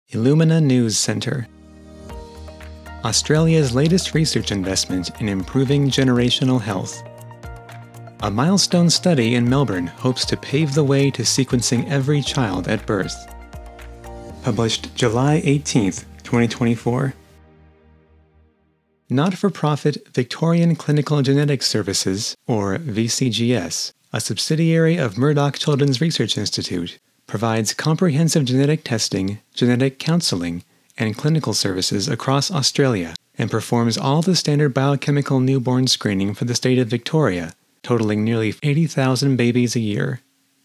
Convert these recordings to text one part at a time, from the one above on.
Illumina News Centre. Australia's latest research investment in improving generational health. A milestone study in Melbourne hopes to pave the way to sequencing every child at birth. Published July 18, 2024. Not-for-profit Victorian Clinical Genetics Services, or VCGS, a subsidiary of Murdoch Children's Research Institute, provides comprehensive genetic testing, genetic counseling, and clinical services across Australia, and performs all the standard biochemical newborn screening for the state of Victoria, totaling nearly 80,000 babies a year.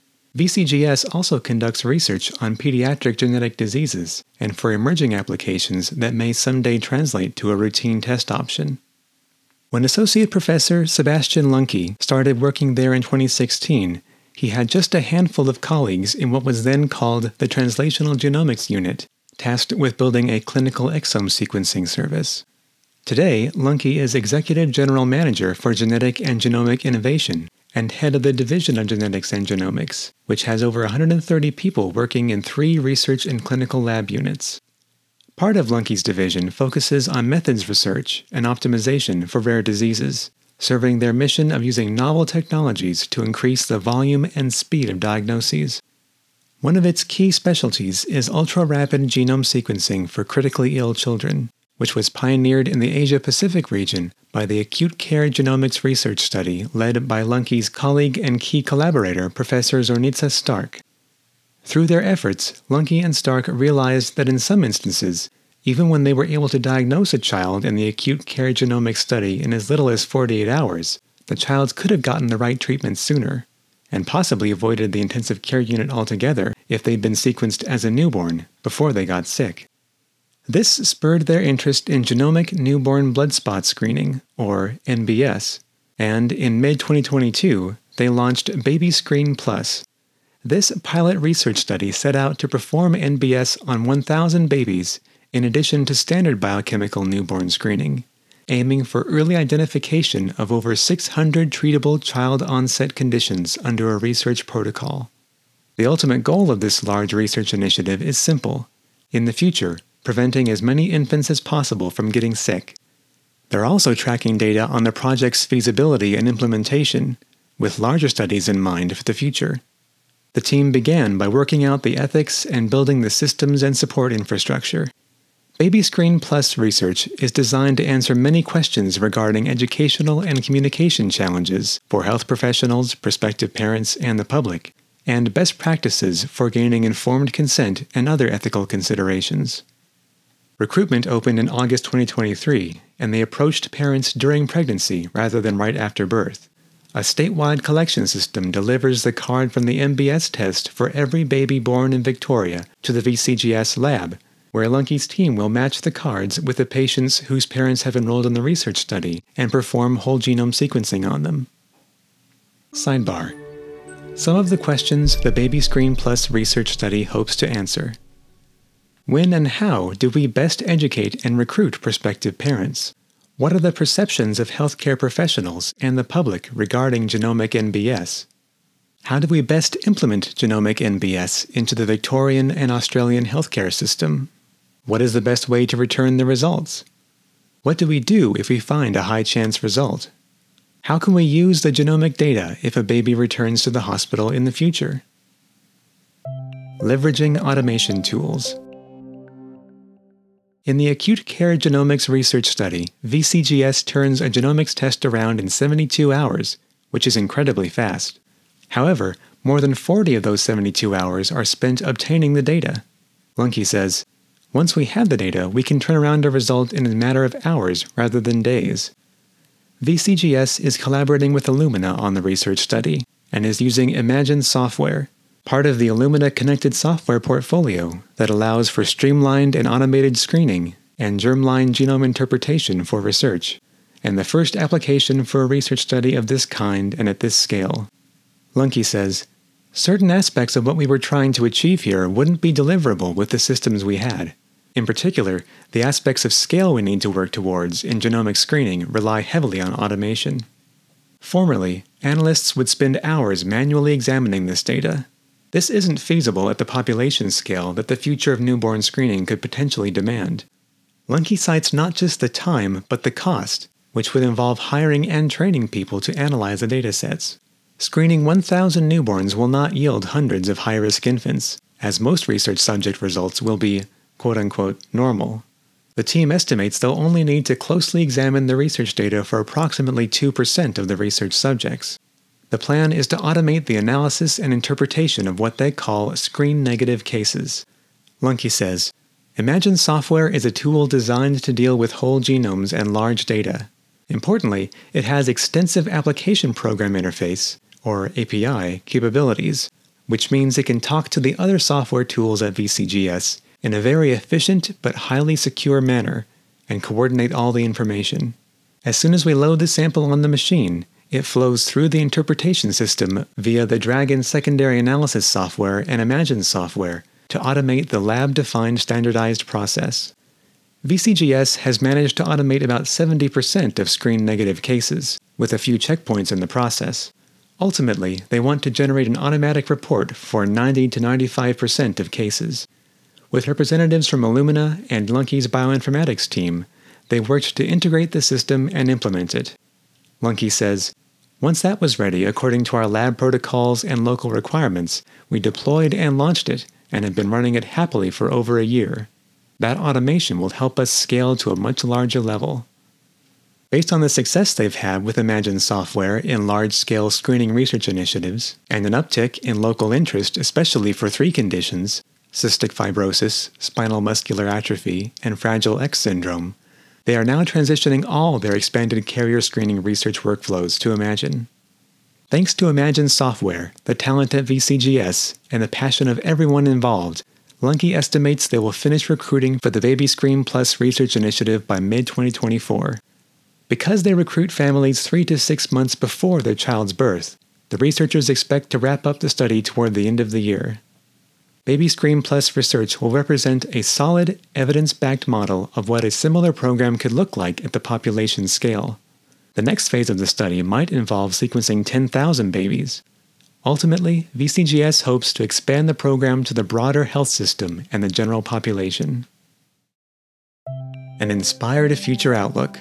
VCGS also conducts research on pediatric genetic diseases and for emerging applications that may someday translate to a routine test option. When Associate Professor Sebastian Lunke started working there in 2016, he had just a handful of colleagues in what was then called the Translational Genomics Unit, tasked with building a clinical exome sequencing service. Today, Lunke is Executive General Manager for Genetic and Genomic Innovation and head of the Division of Genetics and Genomics, which has over 130 people working in 3 research and clinical lab units. Part of Lunke's division focuses on methods research and optimization for rare diseases, serving their mission of using novel technologies to increase the volume and speed of diagnoses. One of its key specialties is ultra-rapid genome sequencing for critically ill children, which was pioneered in the Asia-Pacific region by the Acute Care Genomics Research Study led by Lunke's colleague and key collaborator, Professor Zornitza Stark. Through their efforts, Lunke and Stark realized that in some instances, even when they were able to diagnose a child in the Acute Care Genomics study in as little as 48 hours, the child could have gotten the right treatment sooner, and possibly avoided the intensive care unit altogether if they'd been sequenced as a newborn before they got sick. This spurred their interest in genomic newborn blood spot screening, or NBS, and in mid-2022, they launched Baby Screen Plus. This pilot research study set out to perform NBS on 1,000 babies in addition to standard biochemical newborn screening, aiming for early identification of over 600 treatable child-onset conditions under a research protocol. The ultimate goal of this large research initiative is simple: in the future, preventing as many infants as possible from getting sick. They're also tracking data on the project's feasibility and implementation, with larger studies in mind for the future. The team began by working out the ethics and building the systems and support infrastructure. Baby Screen Plus research is designed to answer many questions regarding educational and communication challenges for health professionals, prospective parents, and the public, and best practices for gaining informed consent and other ethical considerations. Recruitment opened in August 2023, and they approached parents during pregnancy rather than right after birth. A statewide collection system delivers the card from the NBS test for every baby born in Victoria to the VCGS lab, where Lunke's team will match the cards with the patients whose parents have enrolled in the research study and perform whole genome sequencing on them. Sidebar: some of the questions the Baby Screen Plus research study hopes to answer. When and how do we best educate and recruit prospective parents? What are the perceptions of healthcare professionals and the public regarding genomic NBS? How do we best implement genomic NBS into the Victorian and Australian healthcare system? What is the best way to return the results? What do we do if we find a high-chance result? How can we use the genomic data if a baby returns to the hospital in the future? Leveraging automation tools. In the Acute Care Genomics Research Study, VCGS turns a genomics test around in 72 hours, which is incredibly fast. However, more than 40 of those 72 hours are spent obtaining the data. Lunke says, "Once we have the data, we can turn around a result in a matter of hours rather than days." VCGS is collaborating with Illumina on the research study and is using Imagine software, part of the Illumina connected software portfolio that allows for streamlined and automated screening and germline genome interpretation for research, and the first application for a research study of this kind and at this scale. Lunke says, "Certain aspects of what we were trying to achieve here wouldn't be deliverable with the systems we had. In particular, the aspects of scale we need to work towards in genomic screening rely heavily on automation." Formerly, analysts would spend hours manually examining this data. This isn't feasible at the population scale that the future of newborn screening could potentially demand. Lunke cites not just the time, but the cost, which would involve hiring and training people to analyze the datasets. Screening 1,000 newborns will not yield hundreds of high-risk infants, as most research subject results will be, quote-unquote, normal. The team estimates they'll only need to closely examine the research data for approximately 2% of the research subjects. The plan is to automate the analysis and interpretation of what they call screen-negative cases. Lunke says, Imagine software is a tool designed to deal with whole genomes and large data. Importantly, it has extensive application program interface, or API, capabilities, which means it can talk to the other software tools at VCGS in a very efficient but highly secure manner and coordinate all the information. As soon as we load the sample on the machine, it flows through the interpretation system via the Dragon secondary analysis software and Imagine software to automate the lab-defined standardized process. VCGS has managed to automate about 70% of screen-negative cases, with a few checkpoints in the process. Ultimately, they want to generate an automatic report for 90 to 95% of cases. With representatives from Illumina and Lunke's bioinformatics team, they worked to integrate the system and implement it. Lunke says, Once that was ready according to our lab protocols and local requirements, we deployed and launched it and have been running it happily for over a year. That automation will help us scale to a much larger level. Based on the success they've had with Imagine software in large-scale screening research initiatives, and an uptick in local interest especially for 3 conditions, cystic fibrosis, spinal muscular atrophy, and Fragile X syndrome, they are now transitioning all their expanded carrier screening research workflows to Imagine. Thanks to Imagine software, the talent at VCGS, and the passion of everyone involved, Lunke estimates they will finish recruiting for the Baby Screen Plus research initiative by mid-2024. Because they recruit families 3 to 6 months before their child's birth, the researchers expect to wrap up the study toward the end of the year. Baby Screen Plus research will represent a solid, evidence-backed model of what a similar program could look like at the population scale. The next phase of the study might involve sequencing 10,000 babies. Ultimately, VCGS hopes to expand the program to the broader health system and the general population. An inspired future outlook.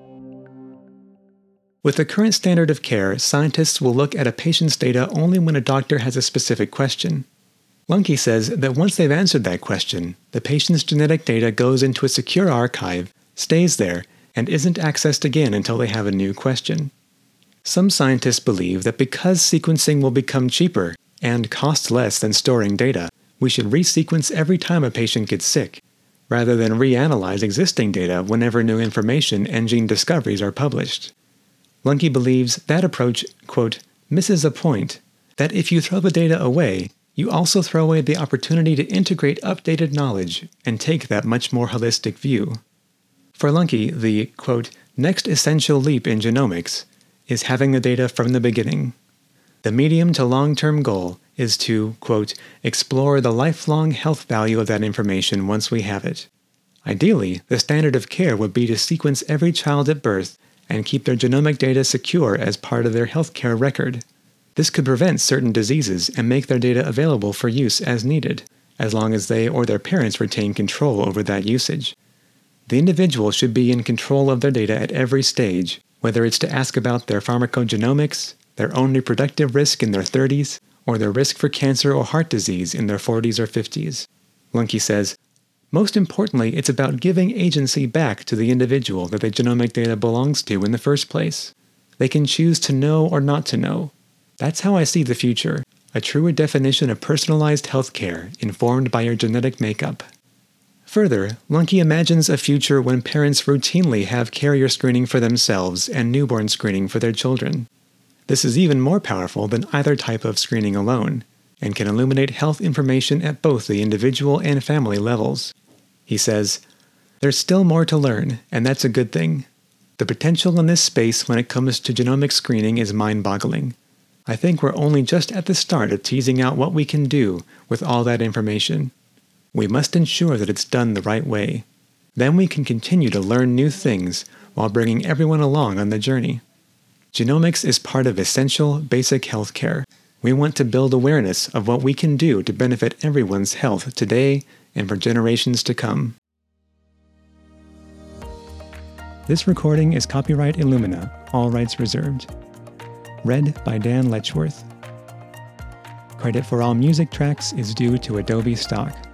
With the current standard of care, scientists will look at a patient's data only when a doctor has a specific question. Lunke says that once they've answered that question, the patient's genetic data goes into a secure archive, stays there, and isn't accessed again until they have a new question. Some scientists believe that because sequencing will become cheaper and cost less than storing data, we should resequence every time a patient gets sick, rather than reanalyze existing data whenever new information and gene discoveries are published. Lunke believes that approach, quote, misses a point, that if you throw the data away, you also throw away the opportunity to integrate updated knowledge and take that much more holistic view. For Lunke, the, quote, next essential leap in genomics is having the data from the beginning. The medium to long-term goal is to, quote, explore the lifelong health value of that information once we have it. Ideally, the standard of care would be to sequence every child at birth and keep their genomic data secure as part of their healthcare record. This could prevent certain diseases and make their data available for use as needed, as long as they or their parents retain control over that usage. The individual should be in control of their data at every stage, whether it's to ask about their pharmacogenomics, their own reproductive risk in their 30s, or their risk for cancer or heart disease in their 40s or 50s. Lunke says, most importantly, it's about giving agency back to the individual that the genomic data belongs to in the first place. They can choose to know or not to know. That's how I see the future, a truer definition of personalized healthcare informed by your genetic makeup. Further, Lunke imagines a future when parents routinely have carrier screening for themselves and newborn screening for their children. This is even more powerful than either type of screening alone, and can illuminate health information at both the individual and family levels. He says, there's still more to learn, and that's a good thing. The potential in this space when it comes to genomic screening is mind-boggling. I think we're only just at the start of teasing out what we can do with all that information. We must ensure that it's done the right way. Then we can continue to learn new things while bringing everyone along on the journey. Genomics is part of essential, basic healthcare. We want to build awareness of what we can do to benefit everyone's health today and for generations to come. This recording is copyright Illumina, all rights reserved. Read by Dan Letchworth. Credit for all music tracks is due to Adobe stock.